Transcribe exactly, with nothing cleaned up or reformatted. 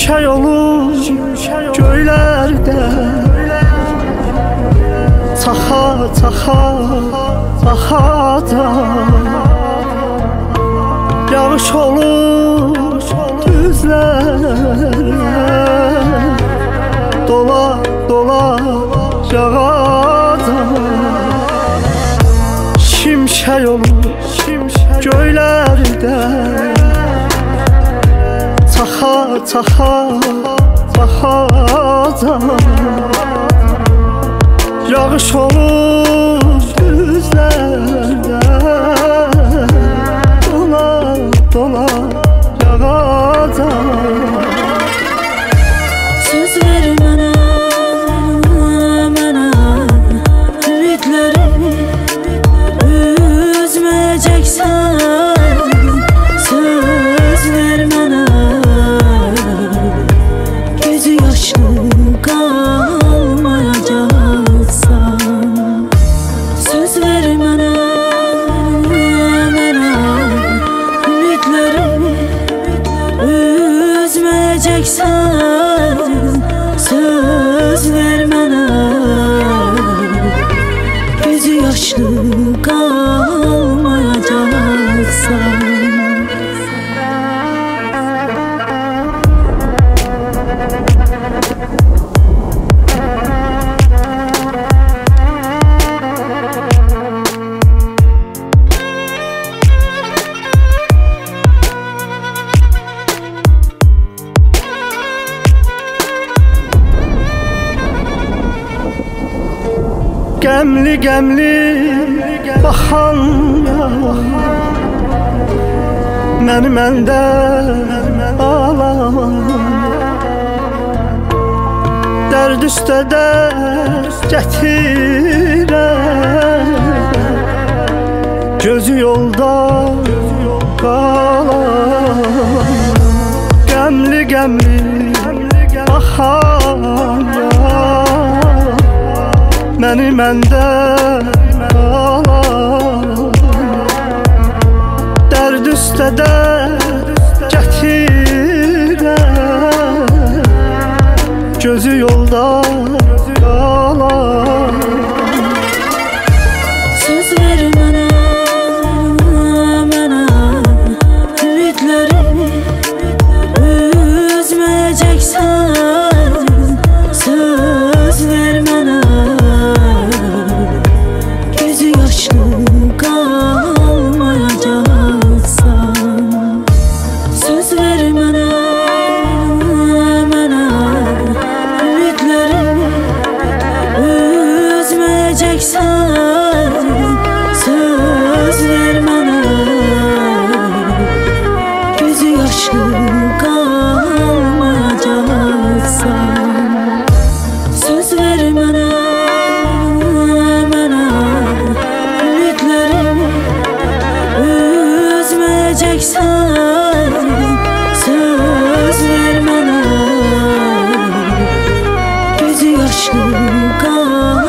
Şimşək olur göylərdə, çaxa çaxa axada. Yağış olur düzlərə, dola dola yağada. Şimşək olur göylərdə, çaxa çaxa axada. Yağış olur düzlərdə, dola dola yağada. Söz ver mənə, mənə ümidlərimi üzməyəcəksən. Söz ver mənə, gözü yaşlı qalmayacaqsan. Söz ver mənə, mənə ümidlərimi üzməyəcəksən. Söz ver mənə, gözü yaşlı qalmayacaqsan. Qəmli qəmli baxan məni məndən alan, dərd üstə dərd gətirən, gözü yolda qalan. Qəmli qəmli baxan məni məndən alan, dərd üstə dərd gətirən, gözü yolda qalan. Söz ver mənə, mənə ümidlərimi üzməyəcəksən. Söz ver mənə, gözü yaşlı qalmayacaqsan. Söz ver mənə, mənə ümidlərimi üzməyəcəksən. Söz ver mənə, gözü yaşlı qalmayacaqsan. Söz ver mənə, mənə ümidlərimi üzməyəcəksən. Söz ver mənə, gözü yaşlı qalmayacaqsan.